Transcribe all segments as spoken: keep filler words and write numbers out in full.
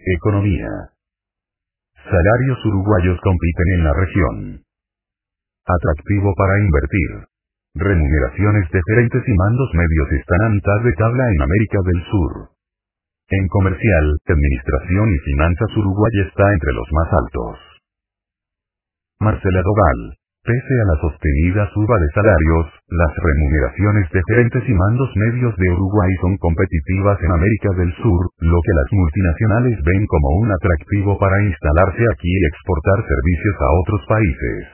Economía. Salarios uruguayos compiten en la región. Atractivo para invertir. Remuneraciones de gerentes y mandos medios están a mitad de tabla en América del Sur. En comercial, administración y finanzas Uruguay está entre los más altos. Marcela Doval. Pese a la sostenida suba de salarios, las remuneraciones de gerentes y mandos medios de Uruguay son competitivas en América del Sur, lo que las multinacionales ven como un atractivo para instalarse aquí y exportar servicios a otros países.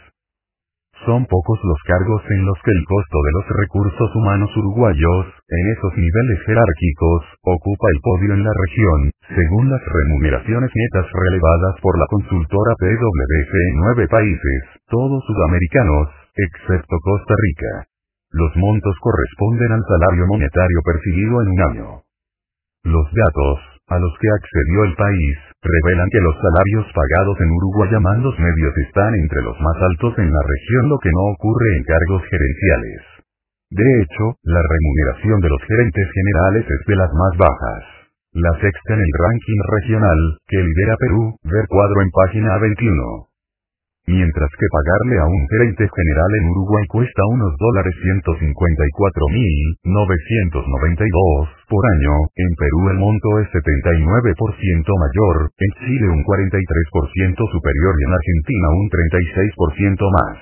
Son pocos los cargos en los que el costo de los recursos humanos uruguayos, en esos niveles jerárquicos, ocupa el podio en la región, según las remuneraciones netas relevadas por la consultora P W C en nueve países, todos sudamericanos, excepto Costa Rica. Los montos corresponden al salario monetario percibido en un año. Los datos, a los que accedió el país, revelan que los salarios pagados en Uruguay a mandos medios están entre los más altos en la región, lo que no ocurre en cargos gerenciales. De hecho, la remuneración de los gerentes generales es de las más bajas. La sexta en el ranking regional, que lidera Perú, ver cuadro en página veintiuno. Mientras que pagarle a un gerente general en Uruguay cuesta unos dólares ciento cincuenta y cuatro mil novecientos noventa y dos por año, en Perú el monto es setenta y nueve por ciento mayor, en Chile un cuarenta y tres por ciento superior y en Argentina un treinta y seis por ciento más.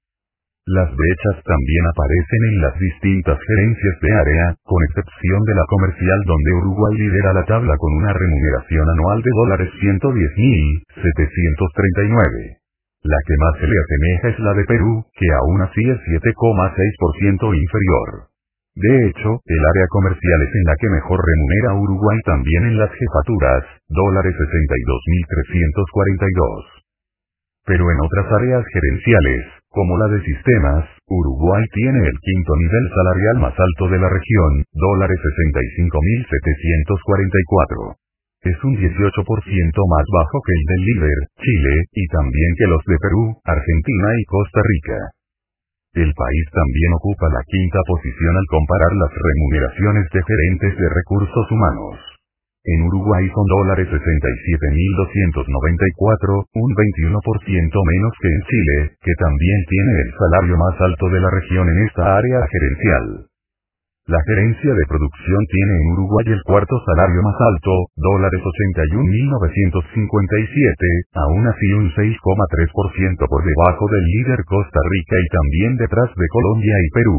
Las brechas también aparecen en las distintas gerencias de área, con excepción de la comercial donde Uruguay lidera la tabla con una remuneración anual de dólares ciento diez mil setecientos treinta y nueve. La que más se le asemeja es la de Perú, que aún así es siete coma seis por ciento inferior. De hecho, el área comercial es en la que mejor remunera a Uruguay también en las jefaturas, dólares sesenta y dos mil trescientos cuarenta y dos. Pero en otras áreas gerenciales, como la de sistemas, Uruguay tiene el quinto nivel salarial más alto de la región, dólares sesenta y cinco mil setecientos cuarenta y cuatro. Es un dieciocho por ciento más bajo que el del líder, Chile, y también que los de Perú, Argentina y Costa Rica. El país también ocupa la quinta posición al comparar las remuneraciones de gerentes de recursos humanos. En Uruguay son dólares sesenta y siete mil doscientos noventa y cuatro, un veintiuno por ciento menos que en Chile, que también tiene el salario más alto de la región en esta área gerencial. La gerencia de producción tiene en Uruguay el cuarto salario más alto, dólares ochenta y un mil novecientos cincuenta y siete, aún así un seis coma tres por ciento por debajo del líder Costa Rica y también detrás de Colombia y Perú.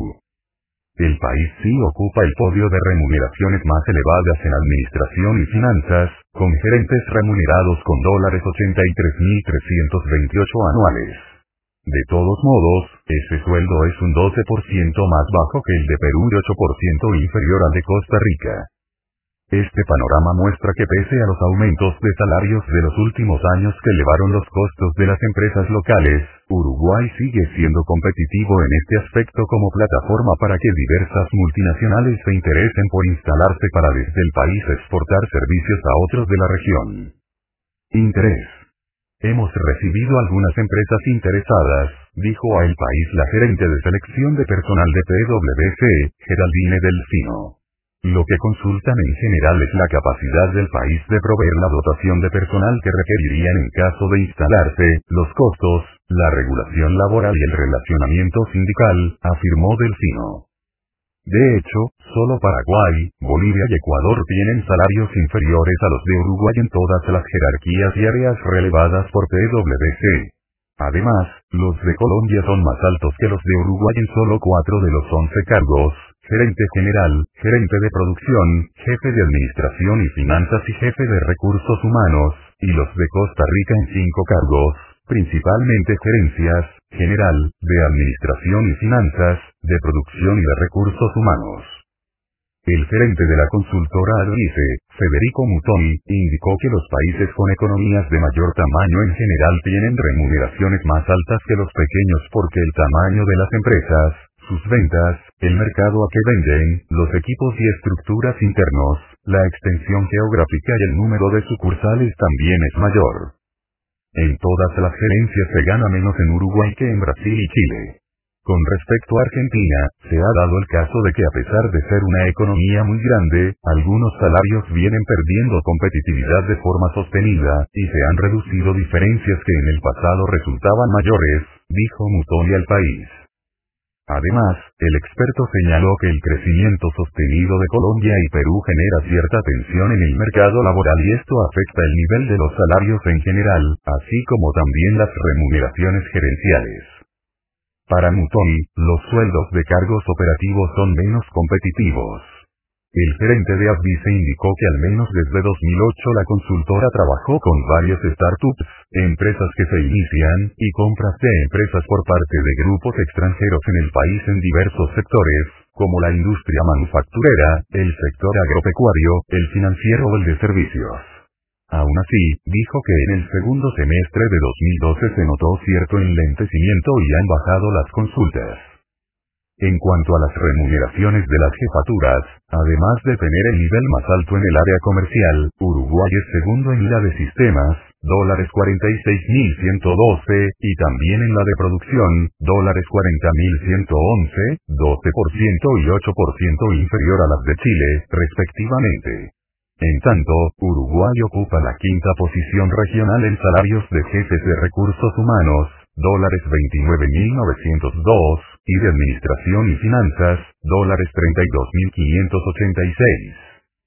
El país sí ocupa el podio de remuneraciones más elevadas en administración y finanzas, con gerentes remunerados con dólares ochenta y tres mil trescientos veintiocho anuales. De todos modos, ese sueldo es un doce por ciento más bajo que el de Perú y ocho por ciento inferior al de Costa Rica. Este panorama muestra que pese a los aumentos de salarios de los últimos años que elevaron los costos de las empresas locales, Uruguay sigue siendo competitivo en este aspecto como plataforma para que diversas multinacionales se interesen por instalarse para desde el país exportar servicios a otros de la región. Interés. Hemos recibido algunas empresas interesadas, dijo a El País la gerente de selección de personal de P W C, Geraldine Delfino. Lo que consultan en general es la capacidad del país de proveer la dotación de personal que requerirían en caso de instalarse, los costos, la regulación laboral y el relacionamiento sindical, afirmó Delfino. De hecho, solo Paraguay, Bolivia y Ecuador tienen salarios inferiores a los de Uruguay en todas las jerarquías y áreas relevadas por P W C. Además, los de Colombia son más altos que los de Uruguay en solo cuatro de los once cargos: gerente general, gerente de producción, jefe de administración y finanzas y jefe de recursos humanos, y los de Costa Rica en cinco cargos, principalmente gerencias, general, de administración y finanzas, de producción y de recursos humanos. El gerente de la consultora Adrice, Federico Mutoni, indicó que los países con economías de mayor tamaño en general tienen remuneraciones más altas que los pequeños porque el tamaño de las empresas, sus ventas, el mercado a que venden, los equipos y estructuras internos, la extensión geográfica y el número de sucursales también es mayor. En todas las gerencias se gana menos en Uruguay que en Brasil y Chile. Con respecto a Argentina, se ha dado el caso de que a pesar de ser una economía muy grande, algunos salarios vienen perdiendo competitividad de forma sostenida, y se han reducido diferencias que en el pasado resultaban mayores, dijo Mutoni al país. Además, el experto señaló que el crecimiento sostenido de Colombia y Perú genera cierta tensión en el mercado laboral y esto afecta el nivel de los salarios en general, así como también las remuneraciones gerenciales. Para Mutoni, los sueldos de cargos operativos son menos competitivos. El gerente de Advice indicó que al menos desde dos mil ocho la consultora trabajó con varios startups, empresas que se inician, y compras de empresas por parte de grupos extranjeros en el país en diversos sectores, como la industria manufacturera, el sector agropecuario, el financiero o el de servicios. Aún así, dijo que en el segundo semestre de dos mil doce se notó cierto enlentecimiento y han bajado las consultas. En cuanto a las remuneraciones de las jefaturas, además de tener el nivel más alto en el área comercial, Uruguay es segundo en la de sistemas, dólares cuarenta y seis mil ciento doce, y también en la de producción, dólares cuarenta mil ciento once, doce por ciento y ocho por ciento inferior a las de Chile, respectivamente. En tanto, Uruguay ocupa la quinta posición regional en salarios de jefes de recursos humanos, dólares veintinueve mil novecientos dos, y de administración y finanzas, dólares treinta y dos mil quinientos ochenta y seis.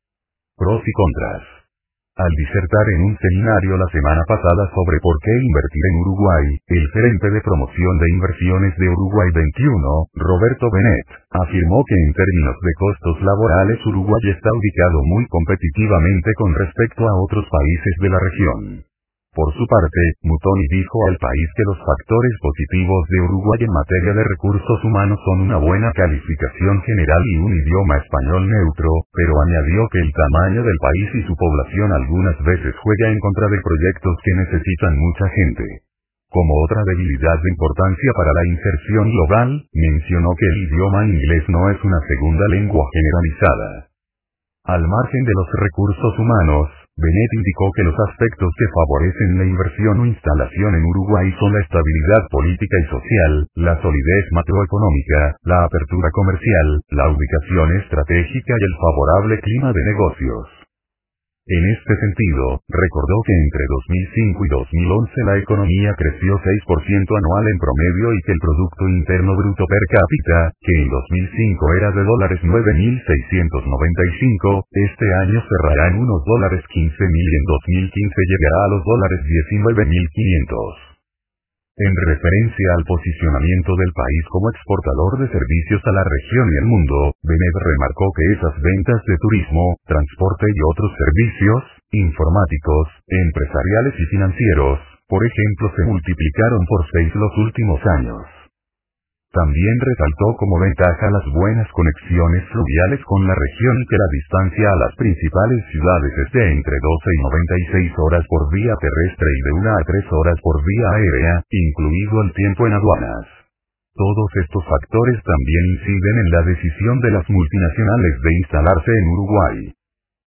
Pros y contras. Al disertar en un seminario la semana pasada sobre por qué invertir en Uruguay, el gerente de promoción de inversiones de Uruguay veintiuno, Roberto Benet, afirmó que en términos de costos laborales Uruguay está ubicado muy competitivamente con respecto a otros países de la región. Por su parte, Mutoni dijo al país que los factores positivos de Uruguay en materia de recursos humanos son una buena calificación general y un idioma español neutro, pero añadió que el tamaño del país y su población algunas veces juega en contra de proyectos que necesitan mucha gente. Como otra debilidad de importancia para la inserción global, mencionó que el idioma inglés no es una segunda lengua generalizada. Al margen de los recursos humanos, Benet indicó que los aspectos que favorecen la inversión o instalación en Uruguay son la estabilidad política y social, la solidez macroeconómica, la apertura comercial, la ubicación estratégica y el favorable clima de negocios. En este sentido, recordó que entre dos mil cinco y dos mil once la economía creció seis por ciento anual en promedio y que el Producto Interno Bruto per cápita, que en dos mil cinco era de dólares nueve mil seiscientos noventa y cinco, este año cerrará en unos dólares quince mil y en dos mil quince llegará a los dólares diecinueve mil quinientos. En referencia al posicionamiento del país como exportador de servicios a la región y al mundo, Benet remarcó que esas ventas de turismo, transporte y otros servicios, informáticos, empresariales y financieros, por ejemplo se multiplicaron por seis los últimos años. También resaltó como ventaja las buenas conexiones fluviales con la región y que la distancia a las principales ciudades es de entre doce y noventa y seis horas por vía terrestre y de una a tres horas por vía aérea, incluido el tiempo en aduanas. Todos estos factores también inciden en la decisión de las multinacionales de instalarse en Uruguay.